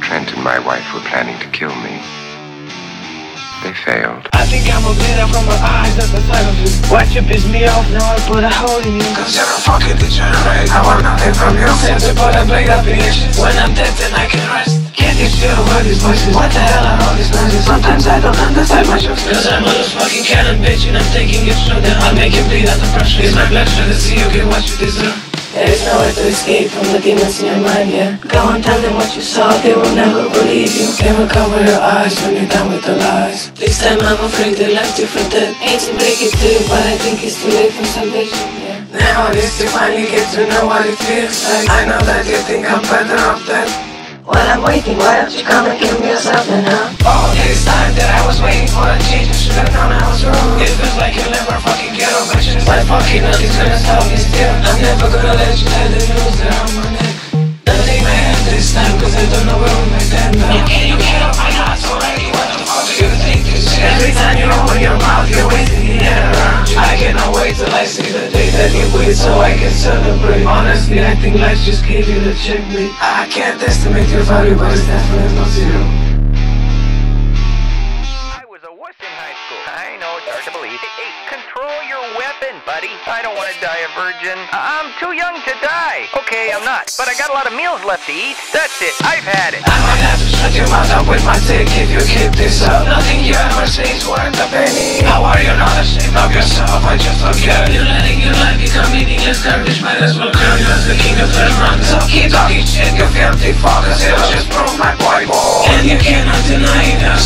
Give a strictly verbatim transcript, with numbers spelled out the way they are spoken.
Trent and my wife were planning to kill me. They failed. I think I'm a bleeder from my eyes at the sight of you. Watch you piss me off, now I put a hole in you. Cause you're a fucking degenerate, I want nothing from you. Time to put a blade up in your shit. When I'm dead then I can rest. Can't you still hear these voices? What the hell are all these noises? Sometimes I don't understand myself. Cause I'm a loose fucking cannon bitch, and I'm taking it through. Then I'll make you bleed out the pressure. It's my blood sugar, see you get what you deserve. There is nowhere to escape from the demons in your mind, yeah. Go and tell them what you saw, they will never believe you. They will cover your eyes when you're done with the lies. This time I'm afraid they left you for dead. Hate to break it to you, but I think it's too late for salvation, yeah. Now it is to finally get to know what it feels like. I know that you think I'm better off dead. While I'm waiting, why don't you come and kill me yourself then, huh? All this time that I was waiting for a change, I should have known I was wrong. It feels like you'll never fucking get over it. My fucking nothing's gonna stop me still. I'm never gonna let you tell the news that I'm on it. Don't take my hand this time, cause I don't know where we might end now. You can't, you can't open my nuts already. What the fuck do you think this is? Every time you open your mouth, you're wasting the air around you. I cannot wait till I see the day that you quit so I can celebrate. Honestly, I think life just gave you the checkmate. I can't estimate your value, but it's definitely not zero. I was a wuss in high school. I know, it's hard to believe. Hey, control your weapon, buddy. I don't want to die a virgin. I'm too young to die. Okay, I'm not, but I got a lot of meals left to eat. That's it. I've had it. I might have to shut your mouth up with my dick if you keep this up. Nothing you ever say is worth a penny. How are you not ashamed of yourself? I just don't care. You're letting your life become meaningless garbage. Might as well crown you as the king of the run. So keep talking shit, you filthy fuck, cause it'll just prove my point more. And you cannot deny that